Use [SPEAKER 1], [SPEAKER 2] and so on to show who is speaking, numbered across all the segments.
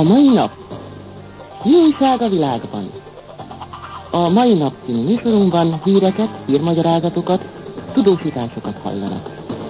[SPEAKER 1] mai nap. Mi újság a világban? A mai nap című műsorunkban híreket, hírmagyarázatokat, tudósításokat hallanak.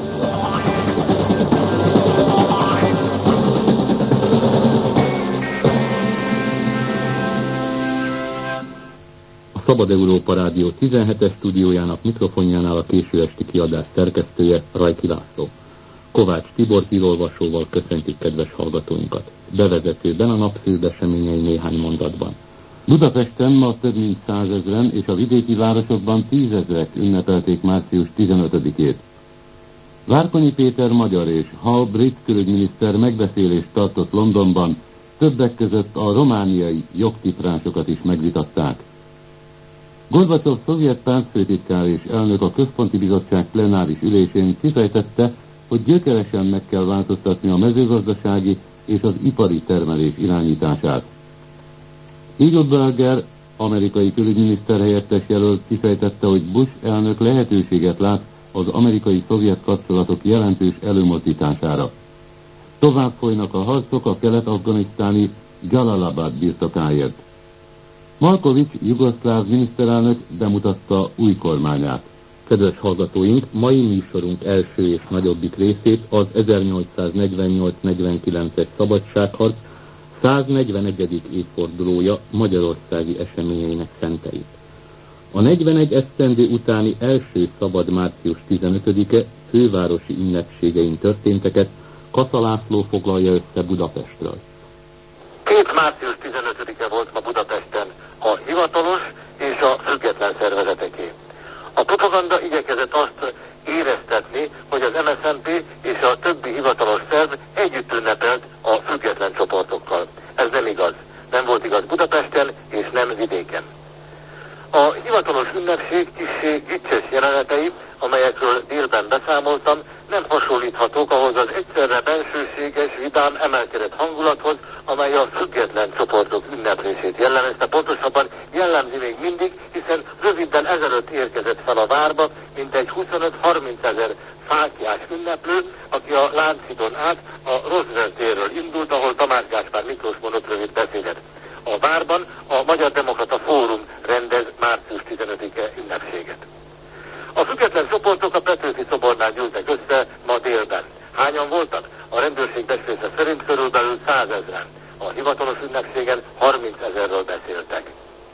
[SPEAKER 2] A Szabad Európa Rádió 17-es stúdiójának mikrofonjánál a késő esti kiadás szerkesztője Rajki László. Kovács Tibor hírolvasóval köszöntjük kedves hallgatóinkat. Bevezetőben a nap főbb eseményei néhány mondatban. Budapesten ma több mint 100 000 és a vidéki városokban 10 000 ünnepelték március 15-ét. Várkonyi Péter magyar és Hall brit külügyminiszter megbeszélést tartott Londonban, többek között a romániai jogtipránsokat is megvitatták. Gorbacsov szovjet pártfőtitkár és elnök a Központi Bizottság plenáris ülésén kifejtette, hogy gyökeresen meg kell változtatni a mezőgazdasági és az ipari termelés irányítását. Eagleburger, amerikai külügyminiszter helyettes jelölt kifejtette, hogy Bush elnök lehetőséget lát az amerikai-szovjet kapcsolatok jelentős előmozdítására. Tovább folynak a harcok a kelet-afganisztáni Jalalabad birtokáért. Malkovics, jugoszláv miniszterelnök bemutatta új kormányát. Kedves hallgatóink, mai műsorunk első és nagyobbik részét az 1848-49-es szabadságharc 141. évfordulója magyarországi eseményeinek szenteljük. A 41 esztendő utáni első szabad március 15-e fővárosi ünnepségein történteket Kassa László foglalja össze Budapestről.
[SPEAKER 3] 2 március 15-e volt ma Budapesten a hivatalos és a független szervezeteké. A propaganda igyekezett azt éreztetni, hogy az MSZNP és a többi hivatalos szerv együtt ünnepelt a független csoportokkal. Ez nem igaz. Nem volt igaz Budapesten és nem vidéken. A hivatalos ünnepség kissé gicses jelenetei, amelyekről délben beszámoltam, nem hasonlíthatók ahhoz az egyszerre bensőséges, vidám, emelkedett hangulathoz, amely a független csoportok ünneplését jellemezte, pontosabban jellemzi még mindig, hiszen röviden ezelőtt érkezett fel a várba mintegy 25-30 ezer fáklyás ünneplő, aki a Lánchidon át a Roosevelt térről indult, ahol Tamás Gáspár Miklós mondott rövid beszédet. A várban a Magyar Demokrata Fórum rendez március 15-e ünnepséget. A független csoportok a Petőfi szobornál gyűltek össze ma délben. Hányan voltak? A rendőrség becslése szerint körülbelül 100 000. A hivatalos ünnepségen 30 000-ről beszéltek.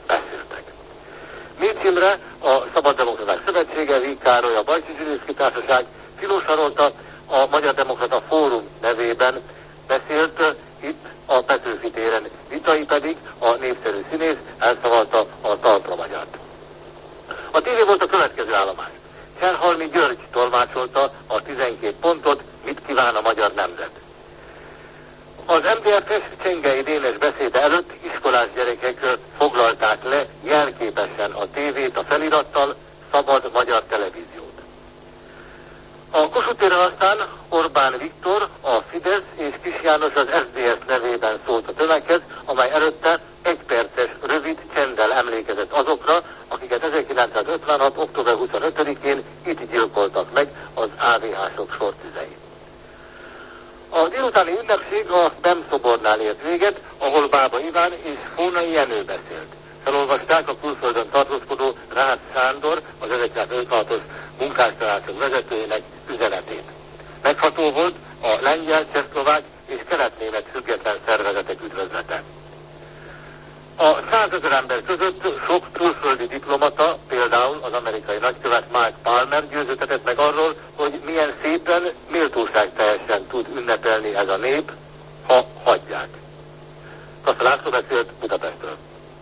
[SPEAKER 3] Mécs Imre, a Szabad Demokraták Szövetsége, Víg Károly, a Bajcsi Zsilinszky Társaság, Tilos Arolta, a Magyar Demokrata Fórum nevében beszélt itt a Petőfi téren. Vitai pedig, a népszerű színész, elszavalta a talpra magyart. A tévé volt a következő állomás. Cserhalmi György tolmácsolta a 12 pontot, mit kíván a magyar nemzet. Az MDF-es Csengei Dénes beszéde előtt iskolás gyerekek foglalták le jelképesen a tévét a felirattal, Szabad Magyar Televíziót. A Kossuth téren aztán Orbán Viktor, a Fidesz és Kis János az SZDSZ nevében szólt a tömeghez, amely előtte 1 perces rövid csenddel emlékezett azokra, akiket 1956. október 25-én itt gyilkoltak meg az AVH-sok sortüzei. A délutáni ünnepség a BEM szobornál ért véget, ahol Bába Iván és Fónai Jenő beszélt. Felolvasták a külföldön tartózkodó Rácz Sándor, az 1956-os munkástanácsok vezetőjének üzenetét. Megható volt a lengyel, csehszlovák és kelet-német független szervezetek üdvözlete. A 100 000 ember között sok külföldi diplomata, például az amerikai nagykövet Mike Palmer győződhetett meg arról, hogy milyen szépen, méltóságteljesen tud ünnepelni ez a nép, ha hagyják. Kassa László beszélt Budapestről.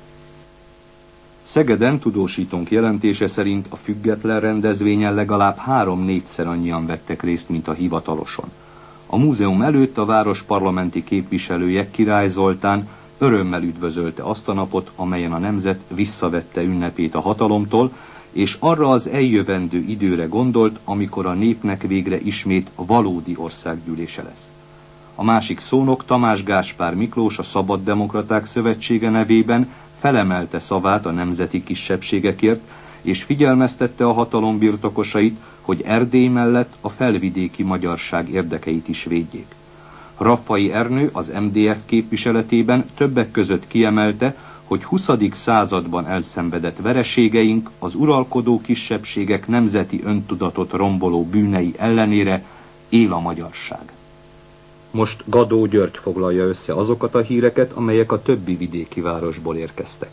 [SPEAKER 4] Szegeden tudósítónk jelentése szerint a független rendezvényen legalább 3-4-szer annyian vettek részt, mint a hivataloson. A múzeum előtt a város parlamenti képviselője, Király Zoltán örömmel üdvözölte azt a napot, amelyen a nemzet visszavette ünnepét a hatalomtól, és arra az eljövendő időre gondolt, amikor a népnek végre ismét valódi országgyűlése lesz. A másik szónok, Tamás Gáspár Miklós, a Szabad Demokraták Szövetsége nevében felemelte szavát a nemzeti kisebbségekért, és figyelmeztette a hatalom birtokosait, hogy Erdély mellett a felvidéki magyarság érdekeit is védjék. Raffai Ernő az MDF képviseletében többek között kiemelte, hogy 20. században elszenvedett vereségeink az uralkodó kisebbségek nemzeti öntudatot romboló bűnei ellenére él a magyarság. Most Gadó György foglalja össze azokat a híreket, amelyek a többi vidéki városból érkeztek.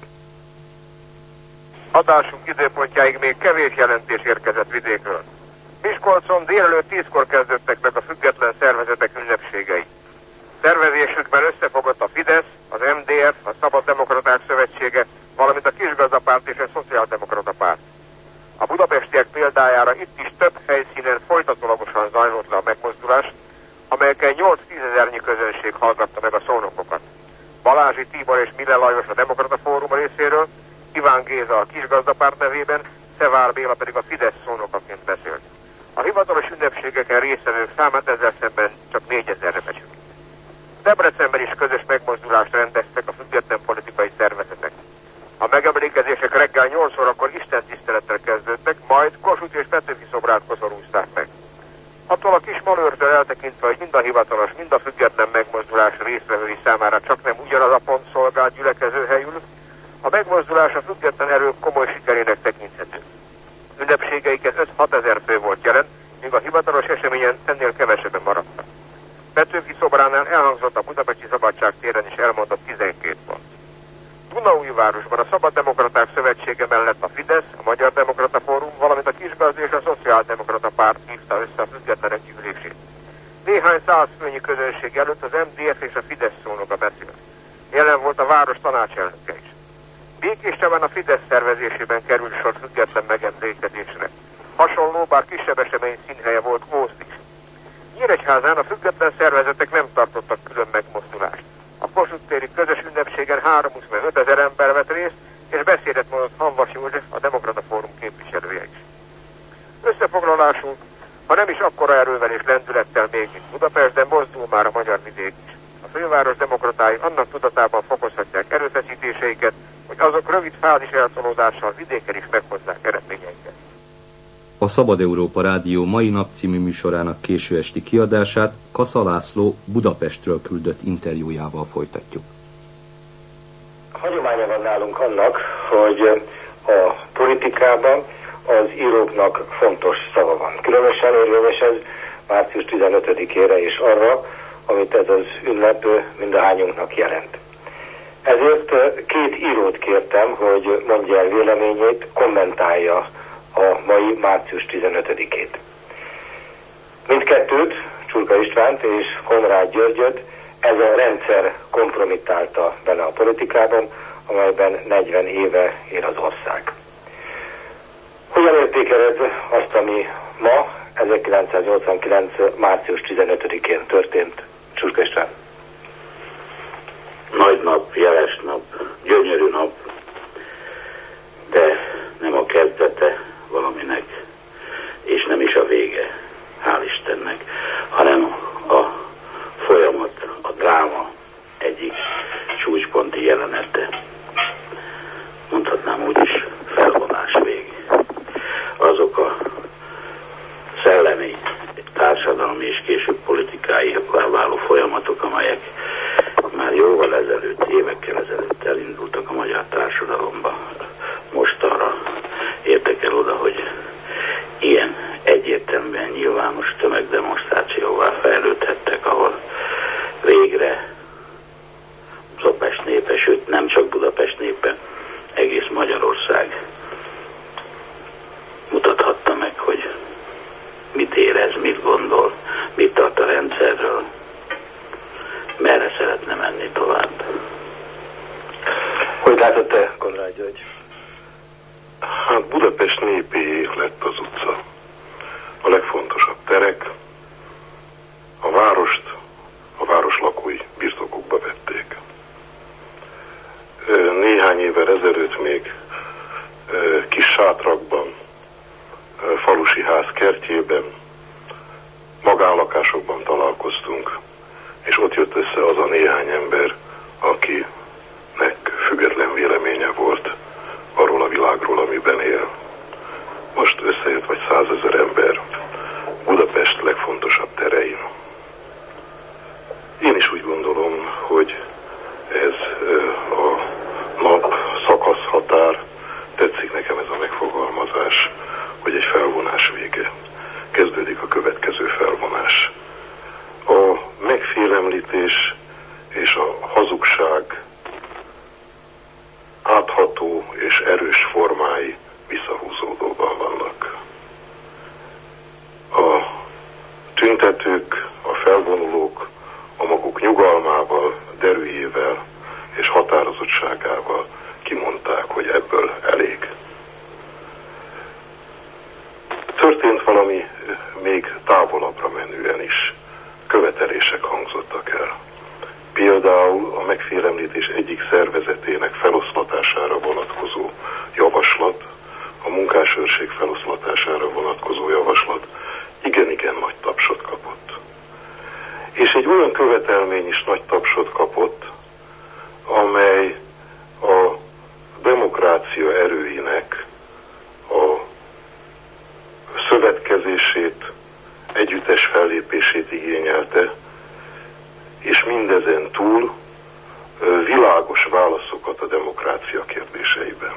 [SPEAKER 5] Adásunk időpontjáig még kevés jelentés érkezett vidékről. Miskolcon délelőtt 10-kor kezdődtek meg a független szervezetek ünnepségei. Szervezésükben összefogott a Fidesz, az MDF, a Szabad Demokraták Szövetsége, valamint a Kisgazdapárt és a Szociáldemokrata Párt. A budapestiek példájára itt is több helyszínen folytatólagosan zajlott le a megmozdulás, amelyekkel 8-10 ezernyi közönség hallgatta meg a szónokokat. Balázsi Tibor és Mille Lajos a Demokrata Fórum részéről, Iván Géza a Kisgazdapárt nevében, Szevár Béla pedig a Fidesz szónokaként beszélt. A hivatalos ünnepségeken résztvevők számát ezzel szemben csak 4000-re becsült. Debrecenben is közös megmozdulást rendeztek a független politikai szervezetek. A megemlékezések reggel 8 órakor istentisztelettel kezdődtek, majd Kossuth és Petőfi szobrát koszorúzták meg. Attól a kis malőrtől eltekintve, hogy mind a hivatalos, mind a független megmozdulás résztvevői számára csak nem ugyanaz a pont szolgál gyülekezőhelyül, a megmozdulás a független erők komoly sikerének tekinthető. Ünnepségeiket 5-6 ezer fő volt jelen, míg a hivatalos eseményen ennél kevesebben maradtak. Petőfi szobránál elhangzott a Budapesti Szabadság téren is elmondott 12 pont. Dunaújvárosban a Szabad Demokraták Szövetsége mellett a Fidesz, a Magyar Demokrata Fórum, valamint a Kisgazda és a Szociáldemokrata Párt hívta össze a függetlenek gyűlését. Néhány száz főnyi közönség előtt az MDF és a Fidesz szónoka beszélt. Jelen volt a város tanácselnöke is. Békés Csabán a Fidesz szervezésében került sor független megemlékezésre. Hasonló, bár kisebb esemény színhelye volt Ózd is. Nyíregyházán a független szervezetek nem tartottak külön megmozdulást. A Kossuth téri közös ünnepségen 325 ezer ember vett részt, és beszédet mondott Hamvas József, a Demokrata Fórum képviselője is. Összefoglalásul, ha nem is akkora erővel és lendülettel még, mint Budapest, de mozdul már a magyar vidék is. A főváros demokratái annak tudatában fokozhatják erőfeszítéseiket, hogy azok rövid fázis eltolódással vidéken is meghozzák eredményeiket.
[SPEAKER 4] A Szabad Európa Rádió mai nap című műsorának késő esti kiadását Kassa László Budapestről küldött interjújával folytatjuk.
[SPEAKER 6] Hagyománya van nálunk annak, hogy a politikában az íróknak fontos szava van. Különösen érvényes ez március 15-ére és arra, amit ez az ünnep mindahányunknak jelent. Ezért két írót kértem, hogy mondja el véleményét, kommentálja a mai március 15-ét. Mindkettőt, Csurka Istvánt és Konrád Györgyöt ez a rendszer kompromittálta bele a politikában, amelyben 40 éve él az ország. Hogyan értékeled azt, ami ma, 1989. március 15-én történt, Csurka István?
[SPEAKER 7] Nagy nap, jeles nap, gyönyörű nap, de nem a kezdete valaminek, és nem is a vége, hál' Istennek, hanem a folyamat, a dráma egyik csúcsponti jelenete. Mondhatnám úgy is, felvonás vég. Azok a szellemi, társadalmi és később politikai váló folyamatok, amelyek már jóval ezelőtt, évekkel ezelőtt elindultak a magyar társadalomba, most arra értek el oda, hogy ilyen egyértelműen nyilvános tömegdemonstrációvá fejlődhettek, ahol végre Budapest népe, sőt nem csak Budapest népe, egész Magyarország mutathatta meg, hogy mit érez, mit gondol, mit tart a rendszerről, merre szeretne menni tovább.
[SPEAKER 6] Hogy látod te, Konrád György?
[SPEAKER 8] Hát Budapest népéé lett az utca. A legfontosabb terek, a várost, a város lakói birtokukba vették. Néhány évvel ezelőtt még kis sátrakban, falusi ház kertjében, magánlakásokban találkoztunk, és ott jött össze az a néhány ember, akinek független véleménye volt arról a világról, amiben él. Most összejött vagy 100 000 ember Budapest legfontosabb terein. Én is úgy gondolom, hogy ez a nap szakaszhatár, tetszik nekem ez a megfogalmazás, hogy egy felvonás vége. Kezdődik a következő felvonás. A megfélemlítés és a hazugság átható és erős formái visszahúzódóban vannak. A tüntetők, a felvonulók a maguk nyugalmával, derűjével és határozottságával kimondták, hogy ebből elég. Történt valami még távolabbra menően is. Követelések hangzottak el. Például a megfélemlítés egyik szervezetének feloszlatására vonatkozó javaslat, a munkásőrség feloszlatására vonatkozó javaslat igen-igen nagy tapsot kapott. És egy olyan követelmény is nagy tapsot kapott, amely a demokrácia erőinek a szövetkezését, együttes fellépését igényelte, és mindezen túl világos válaszokat a demokrácia kérdéseiben.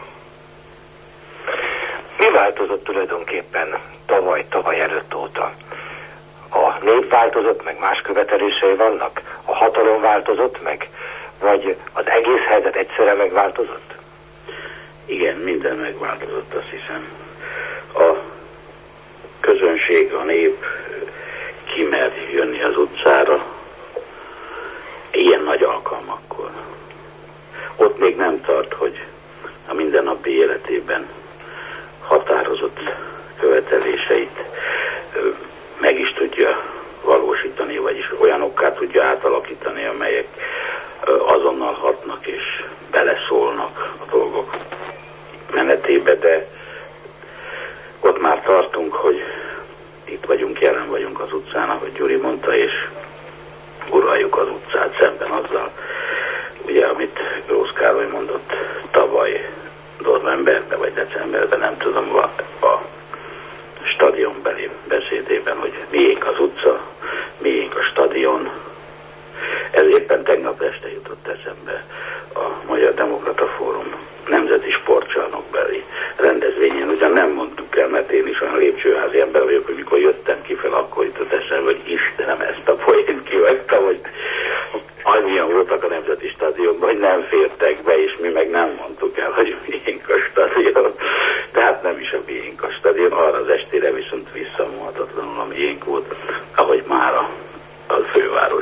[SPEAKER 6] Mi változott tulajdonképpen tavaly előtt óta? A nép változott, meg más követelései vannak? A hatalom változott meg? Vagy az egész helyzet egyszerre megváltozott?
[SPEAKER 7] Igen, minden megváltozott, azt hiszem. A közönség, a nép kimer jönni az utcára ilyen nagy alkalmakkor. Ott még nem tart, hogy a mindennapi életében határozott követeléseit meg is tudja valósítani, vagyis olyanokká tudja átalakítani, amelyek azonnal hatnak és beleszólnak a dolgok menetébe, de ott már tartunk, hogy itt vagyunk, jelen vagyunk az utcán, ahogy Gyuri mondta, és uraljuk az utcát szemben azzal, ugye, amit Grósz Károly mondott tavaly novemberben vagy decemberben, nem tudom, a stadionbeli beszédében, hogy miénk az utca, miénk a stadion. Ez éppen tegnap este jutott eszembe a Magyar Demokrata Fórum nemzeti sportcsarnokbeli rendezvényén. Ugyan nem mondtuk el, mert én is olyan lépcsőházi ember vagyok, hogy mikor jöttem kifel, akkor jutott eszembe, hogy Istenem, ezt a poént kivettem, hogy annyian voltak a nemzeti stadionban, hogy nem fértek be, és mi meg nem mondtuk el, hogy miénk a stadion. Tehát nem is a miénk a stadion, arra az estére viszont visszamondhatatlanul a miénk volt, ahogy már a főváros,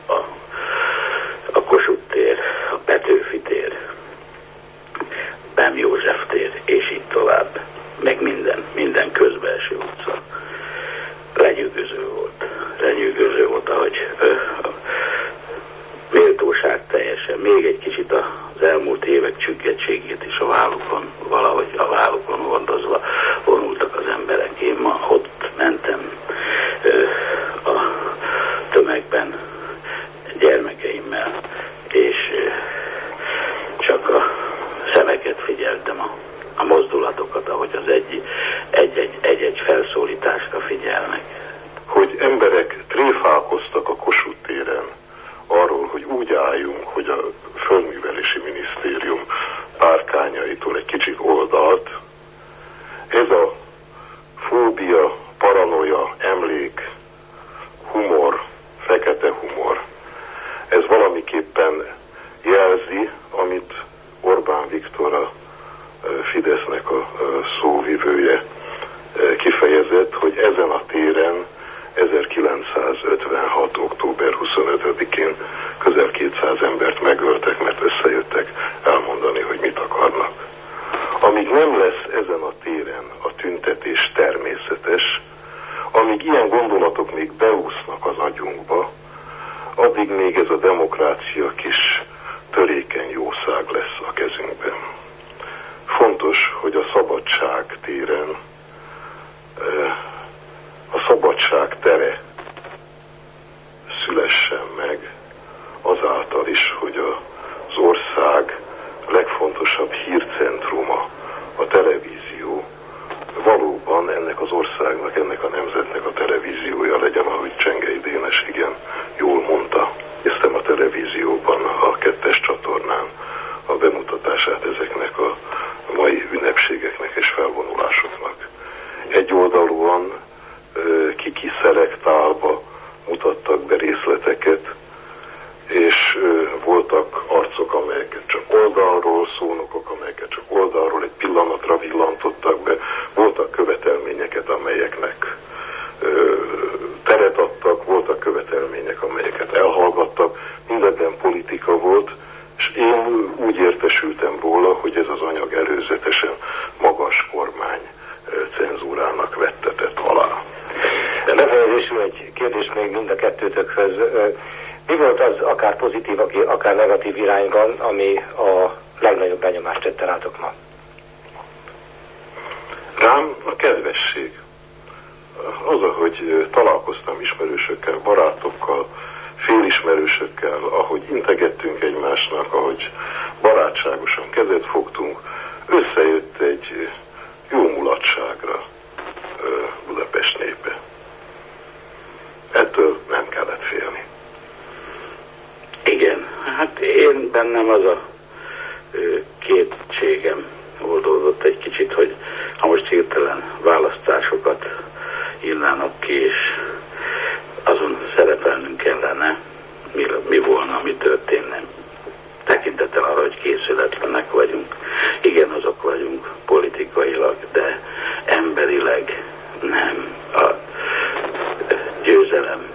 [SPEAKER 7] a Kossuth tér, a Petőfi tér, Bem József tér, és így tovább, meg minden közbelső utca. Lenyűgöző volt, ahogy méltóság teljesen, még egy kicsit az elmúlt évek csüggettségét is a vállukon, valahogy a vállukon hordozva vonultak az emberek. Én ma ott mentem a tömegben gyermekeimmel, és csak a szemeket figyeltem, a mozdulatokat, ahogy az egy-egy felszólításra figyelnek.
[SPEAKER 8] Hogy emberek tréfálkoztak a Kossuth téren arról, hogy úgy álljunk, hogy a Földművelési Minisztérium párkányaitól egy kicsit oldalt, ez a fóbia, paranoia, emlék, humor, fekete humor, ez valamiképpen jelzi, amit Orbán Viktor, a Fidesznek a szóvivője kifejezett, hogy ezen a téren 1956. október 25-én közel 200 embert megöltek, mert összejöttek elmondani, hogy mit akarnak. Amíg nem lesz ezen a téren a tüntetés természetes, amíg ilyen gondolatok még beúsznak az agyunkba, addig még ez a demokrácia kis törékeny jószág lesz a kezünkben. Fontos, hogy a szabadság téren, a szabadság tere szülessen meg azáltal is, hogy az ország legfontosabb hírcentruma, a televízió, valóban ennek az országnak, ennek a nemzetnek a televíziója legyen, ahogy Csengei Dénes igen jól mondta. És egyoldalúan kiszelektálva mutattak be részleteket, és voltak arcok, amelyeket csak oldalról, szónokok, amelyeket csak oldalról egy pillanatra villantottak be, voltak követelményeket, amelyeknek teret adtak, voltak követelmények, amelyeket elhallgattak, mindebben politika volt, és én úgy értesültem róla, hogy ez az anyag előzetesen magas kormány cenzúrának vettetett alá.
[SPEAKER 6] De befejezésül egy kérdés még mind a kettőtökhöz. Mi volt az akár pozitív, akár negatív irányban, ami a legnagyobb benyomást tette rátok ma?
[SPEAKER 8] Rám a kedvesség. Az, ahogy találkoztam ismerősökkel, barátokkal, félismerősökkel, ahogy integettünk egymásnak, ahogy barátságosan kezet fogtunk, összejött egy jó mulatságra Budapest népe. Ettől nem kellett félni.
[SPEAKER 7] Igen, hát én bennem az a kétségem oldódott egy kicsit, hogy ha most hirtelen választásokat írnának ki, és azon szerepelnünk kellene, mi volna, mi történne. Tekintettel arra, hogy készületlenek vagyunk. Igen, azok vagyunk politikailag, de emberileg nem. A győzelem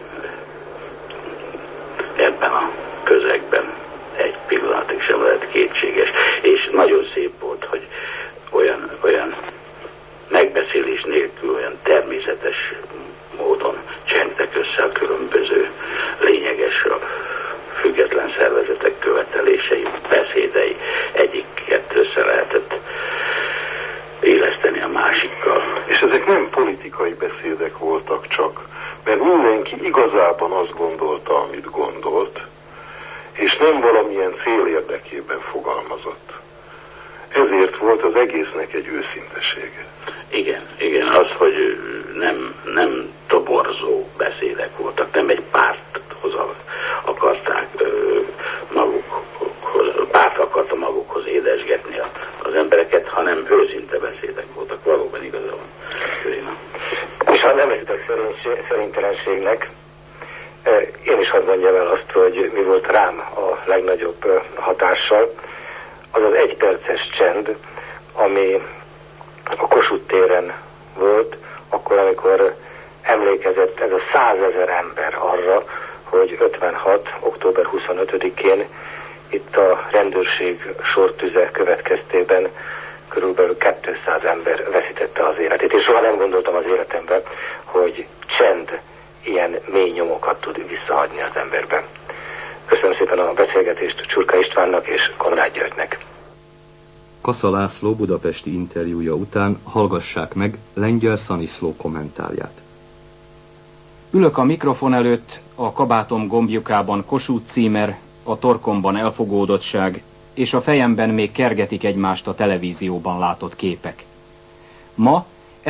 [SPEAKER 7] ebben a közegben egy pillanatig sem lehet kétséges. És nagyon szép volt, hogy olyan megbeszélés nélkül, olyan természetes módon csengtek össze a különböző lényeges, a független szervezetek követelései, beszédei, egyiket össze lehetett éleszteni a másikkal.
[SPEAKER 8] És ezek nem politikai beszédek voltak csak, mert mindenki igazában azt gondolta, amit gondolt, és nem valamilyen cél érdekében fogalmazott. Ezért volt az egésznek egy őszintesége.
[SPEAKER 7] Igen, az, hogy nem toborzó beszédek voltak, nem egy párthoz akarták párt akarta magukhoz édesgetni az embereket, hanem őszinte beszédek voltak, valóban igaza van.
[SPEAKER 6] És ha nem esett szerintelenségnek, én is hadd mondjam el azt, hogy mi volt rám a legnagyobb hatással, az az egyperces csend, ami a Kossuth téren volt, akkor, amikor emlékezett ez a 100 000 ember arra, hogy 56. október 25-én itt a rendőrség sortüze következtében körülbelül 200 ember veszítette az életét. És soha nem gondoltam az életemben, hogy csend ilyen mély nyomokat tud visszahagyni az emberben. Köszönöm szépen a beszélgetést Csurka Istvánnak és Konrád Györgynek.
[SPEAKER 4] Kassa László budapesti interjúja után hallgassák meg Lengyel Szaniszló kommentárját.
[SPEAKER 9] Ülök a mikrofon előtt, a kabátom gombjukában Kossuth címer, a torkomban elfogódottság, és a fejemben még kergetik egymást a televízióban látott képek. Ma,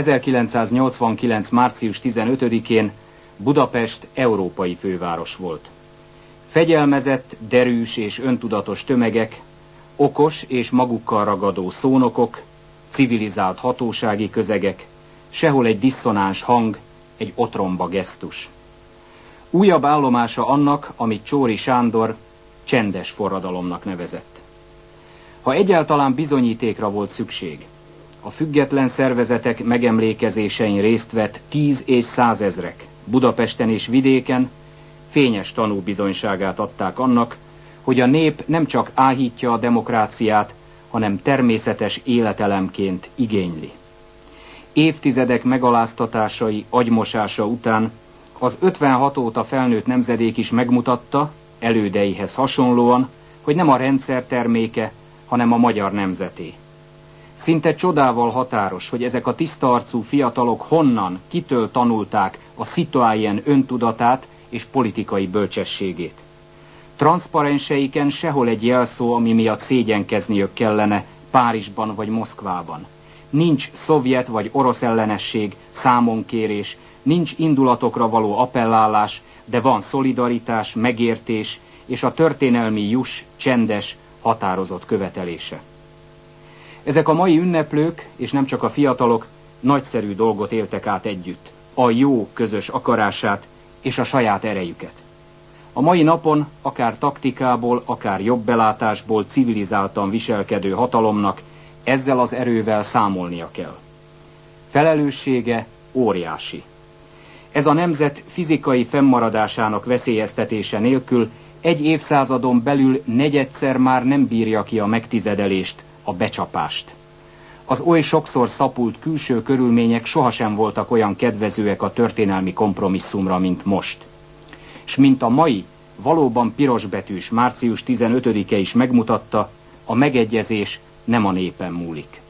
[SPEAKER 9] 1989. március 15-én Budapest európai főváros volt. Fegyelmezett, derűs és öntudatos tömegek, okos és magukkal ragadó szónokok, civilizált hatósági közegek, sehol egy diszonáns hang, egy otromba gesztus. Újabb állomása annak, amit Csory Sándor csendes forradalomnak nevezett. Ha egyáltalán bizonyítékra volt szükség, a független szervezetek megemlékezésein részt vett 10 és 100 ezrek, Budapesten és vidéken fényes tanúbizonyságát adták annak, hogy a nép nem csak áhítja a demokráciát, hanem természetes életelemként igényli. Évtizedek megaláztatásai, agymosása után az 56 óta felnőtt nemzedék is megmutatta, elődeihez hasonlóan, hogy nem a rendszer terméke, hanem a magyar nemzeté. Szinte csodával határos, hogy ezek a tisztaarcú fiatalok honnan, kitől tanulták a citoyen öntudatát és politikai bölcsességét. Transzparenseiken sehol egy jelszó, ami miatt szégyenkezniük kellene Párizsban vagy Moszkvában. Nincs szovjet vagy orosz ellenesség, számonkérés, nincs indulatokra való appellálás, de van szolidaritás, megértés és a történelmi juss csendes, határozott követelése. Ezek a mai ünneplők, és nem csak a fiatalok, Nagyszerű dolgot éltek át együtt, a jó közös akarását és a saját erejüket. A mai napon akár taktikából, akár jobb belátásból civilizáltan viselkedő hatalomnak ezzel az erővel számolnia kell. Felelőssége óriási. Ez a nemzet fizikai fennmaradásának veszélyeztetése nélkül egy évszázadon belül negyedszer már nem bírja ki a megtizedelést, a becsapást. Az oly sokszor szapult külső körülmények sohasem voltak olyan kedvezőek a történelmi kompromisszumra, mint most. S mint a mai, valóban pirosbetűs március 15-e is megmutatta, a megegyezés nem a népen múlik.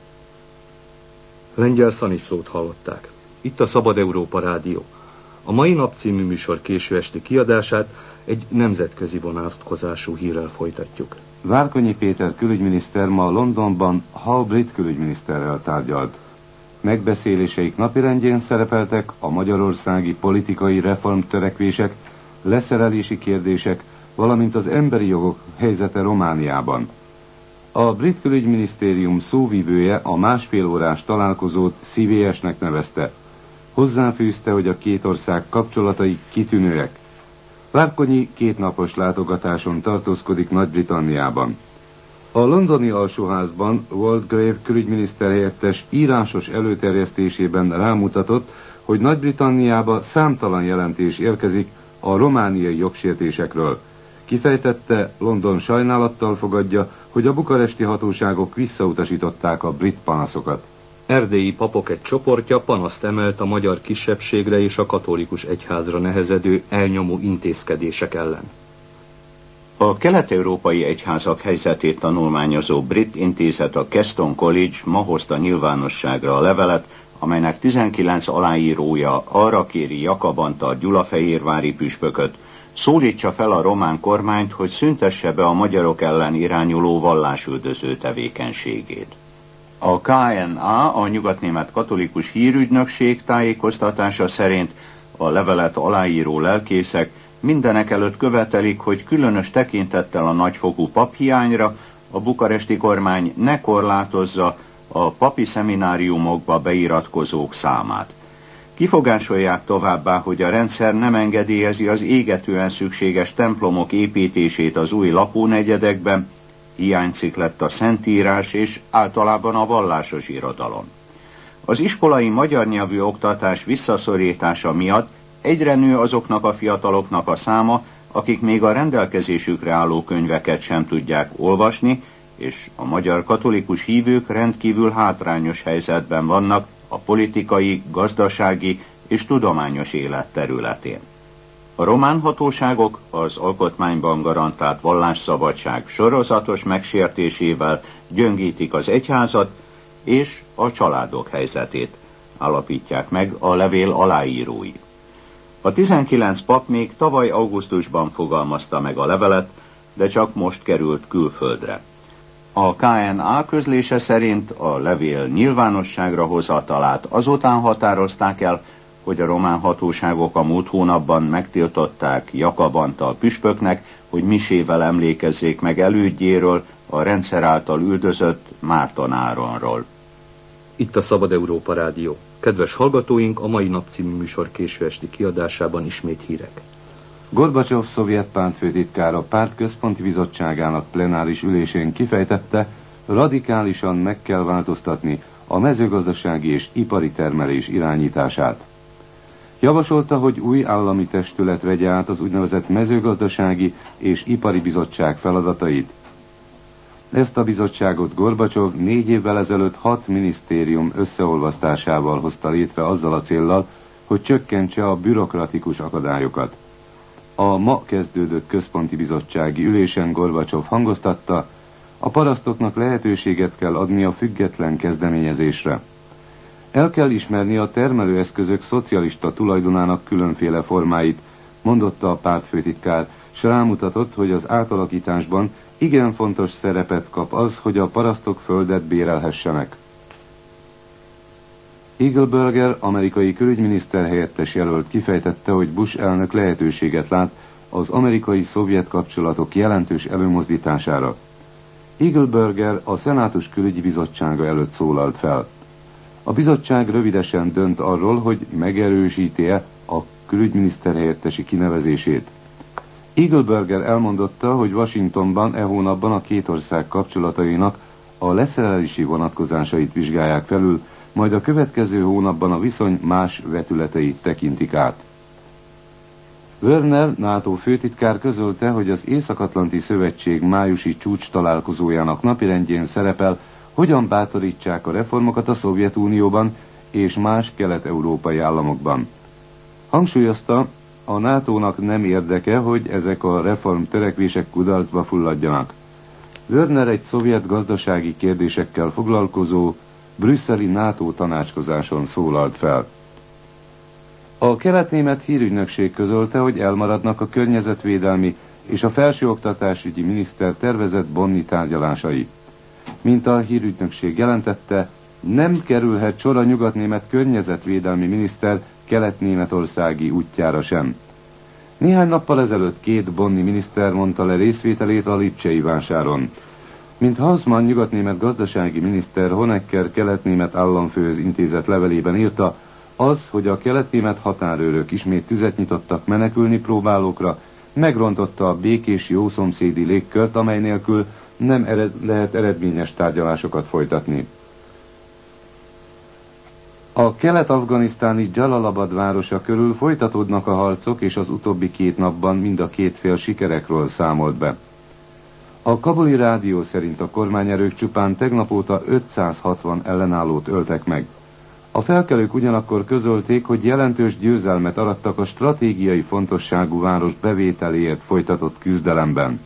[SPEAKER 2] Lengyel Szaniszlót hallották. Itt a Szabad Európa Rádió. A Mai Nap című műsor késő esti kiadását egy nemzetközi vonatkozású hírrel folytatjuk.
[SPEAKER 10] Várkonyi Péter külügyminiszter ma Londonban Hull brit külügyminiszterrel tárgyalt. Megbeszéléseik napirendjén szerepeltek a magyarországi politikai reformtörekvések, leszerelési kérdések, valamint az emberi jogok helyzete Romániában. A brit külügyminisztérium szóvivője a másfél órás találkozót szívélyesnek nevezte. Hozzáfűzte, hogy a két ország kapcsolatai kitűnőek. Várkonyi 2 napos látogatáson tartózkodik Nagy-Britanniában. A londoni alsóházban Waldegrave külügyminiszter helyettes írásos előterjesztésében rámutatott, hogy Nagy-Britanniába számtalan jelentés érkezik a romániai jogsértésekről. Kifejtette, London sajnálattal fogadja, hogy a bukaresti hatóságok visszautasították a brit panaszokat.
[SPEAKER 2] Erdélyi papok egy csoportja panaszt emelt a magyar kisebbségre és a katolikus egyházra nehezedő elnyomó intézkedések ellen.
[SPEAKER 11] A kelet-európai egyházak helyzetét tanulmányozó brit intézet, a Keston College ma hozta nyilvánosságra a levelet, amelynek 19 aláírója arra kéri Jakab Antal gyulafehérvári püspököt, szólítsa fel a román kormányt, hogy szüntesse be a magyarok ellen irányuló vallásüldöző tevékenységét. A KNA, a nyugatnémet katolikus hírügynökség tájékoztatása szerint a levelet aláíró lelkészek mindenek előtt követelik, hogy különös tekintettel a nagyfokú paphiányra a bukaresti kormány ne korlátozza a papi szemináriumokba beiratkozók számát. Kifogásolják továbbá, hogy a rendszer nem engedélyezi az égetően szükséges templomok építését az új lakónegyedekben, hiányzik lett a szentírás és általában a vallásos irodalom. Az iskolai magyar nyelvű oktatás visszaszorítása miatt egyre nő azoknak a fiataloknak a száma, akik még a rendelkezésükre álló könyveket sem tudják olvasni, és a magyar katolikus hívők rendkívül hátrányos helyzetben vannak a politikai, gazdasági és tudományos élet területén. A román hatóságok az alkotmányban garantált vallásszabadság sorozatos megsértésével gyöngítik az egyházat és a családok helyzetét, állapítják meg a levél aláírói. A 19 pap még tavaly augusztusban fogalmazta meg a levelet, de csak most került külföldre. A KNA közlése szerint a levél nyilvánosságra hozatalát azután határozták el, hogy a román hatóságok a múlt hónapban megtiltották Jakab Antal püspöknek, hogy misével emlékezzék meg elődjéről, a rendszer által üldözött Márton Áronról.
[SPEAKER 2] Itt a Szabad Európa Rádió. Kedves hallgatóink, a Mai Nap című műsor késő esti kiadásában ismét hírek.
[SPEAKER 10] Gorbacsov szovjet pártfőtitkár a párt központi bizottságának plenáris ülésén kifejtette, radikálisan meg kell változtatni a mezőgazdasági és ipari termelés irányítását. Javasolta, hogy új állami testület vegye át az úgynevezett mezőgazdasági és ipari bizottság feladatait. Ezt a bizottságot Gorbacsov 4 évvel ezelőtt 6 minisztérium összeolvasztásával hozta létre azzal a céllal, hogy csökkentse a bürokratikus akadályokat. A ma kezdődött központi bizottsági ülésen Gorbacsov hangoztatta, a parasztoknak lehetőséget kell adni a független kezdeményezésre. El kell ismerni a termelőeszközök szocialista tulajdonának különféle formáit, mondotta a pártfőtitkár, s rámutatott, hogy az átalakításban igen fontos szerepet kap az, hogy a parasztok földet bérelhessenek. Eagleburger, amerikai külügyminiszter helyettes jelölt kifejtette, hogy Bush elnök lehetőséget lát az amerikai-szovjet kapcsolatok jelentős előmozdítására. Eagleburger a Szenátus külügyi bizottsága előtt szólalt fel. A bizottság rövidesen dönt arról, hogy megerősíti-e a külügyminiszter helyettesi kinevezését. Eagleburger elmondotta, hogy Washingtonban e hónapban a két ország kapcsolatainak a leszerelési vonatkozásait vizsgálják felül, majd a következő hónapban a viszony más vetületeit tekintik át. Werner NATO főtitkár közölte, hogy az Észak-Atlanti Szövetség májusi csúcs találkozójának napirendjén szerepel, hogyan bátorítsák a reformokat a Szovjetunióban és más kelet-európai államokban. Hangsúlyozta, a NATO-nak nem érdeke, hogy ezek a reform törekvések kudarcba fulladjanak. Werner egy szovjet gazdasági kérdésekkel foglalkozó brüsszeli NATO tanácskozáson szólalt fel. A kelet-német hírügynökség közölte, hogy elmaradnak a környezetvédelmi és a felsőoktatásügyi miniszter tervezett bonni tárgyalásai. Mint a hírügynökség jelentette, nem kerülhet sor a nyugatnémet környezetvédelmi miniszter kelet-németországi útjára sem. Néhány nappal ezelőtt két bonni miniszter mondta le részvételét a lipcsei vásáron. Mint Hausmann nyugatnémet gazdasági miniszter Honecker kelet-német államfőhöz intézett levelében írta, az, hogy a kelet-német határőrök ismét tüzet nyitottak menekülni próbálókra, megrontotta a békés jószomszédi légkört, amely nélkül nem lehet eredményes tárgyalásokat folytatni. A kelet-afganisztáni Jalalabad városa körül folytatódnak a harcok, és az utóbbi 2 napban mind a két fél sikerekről számolt be. A kabuli rádió szerint a kormányerők csupán tegnap óta 560 ellenállót öltek meg. A felkelők ugyanakkor közölték, hogy jelentős győzelmet arattak a stratégiai fontosságú város bevételéért folytatott küzdelemben.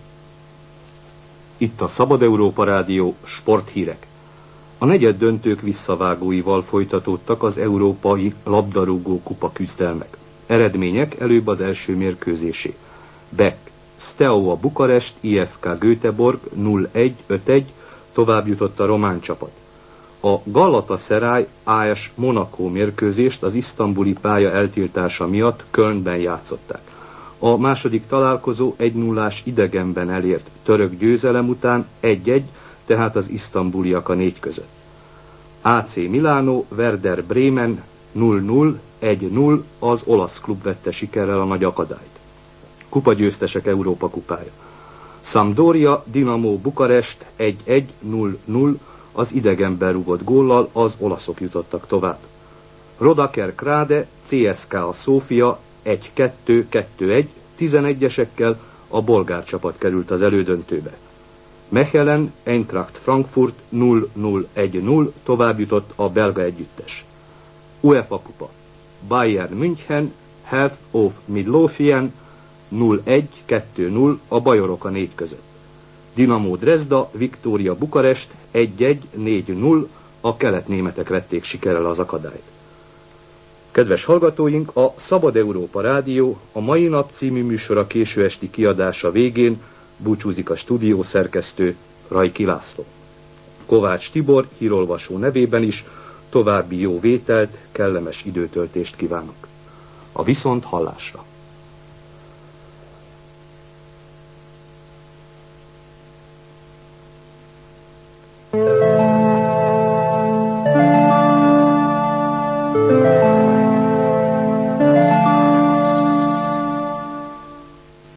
[SPEAKER 12] Itt a Szabad Európa Rádió sporthírek. A negyeddöntők visszavágóival folytatódtak az európai labdarúgó kupa küzdelmek. Eredmények előbb az első mérkőzésé. Beck, Steaua Bukarest, IFK Göteborg 0-1-5-1, tovább jutott a román csapat. A Galatasaray AS Monaco mérkőzést az isztambuli pálya eltiltása miatt Kölnben játszották. A második találkozó 1-0-ás idegenben elért török győzelem után 1-1, tehát az isztambuliak a 4 között. AC Milano, Werder Bremen 0-0, 1-0, az olasz klub vette sikerrel a nagy akadályt. Kupagyőztesek Európa kupája. Sampdoria, Dinamo Bukarest 1-1, 0-0, az idegenben rúgott góllal az olaszok jutottak tovább. Rodaker Krade, CSKA Szófia 1-2-2-1, 11-esekkel a bolgár csapat került az elődöntőbe. Mechelen, Eintracht Frankfurt 0-0-1-0, tovább jutott a belga együttes. UEFA kupa. Bayern München, Health of Midlothian 0-1-2-0, a bajorok a 4 között. Dinamo Dresda, Viktória Bukarest 1-1-4-0, a kelet-németek vették sikerrel az akadályt. Kedves hallgatóink, a Szabad Európa Rádió a Mai Nap című műsora késő esti kiadása végén búcsúzik a stúdió szerkesztő Rajki László. Kovács Tibor hírolvasó nevében is további jó vételt, kellemes időtöltést kívánok. A viszont hallásra!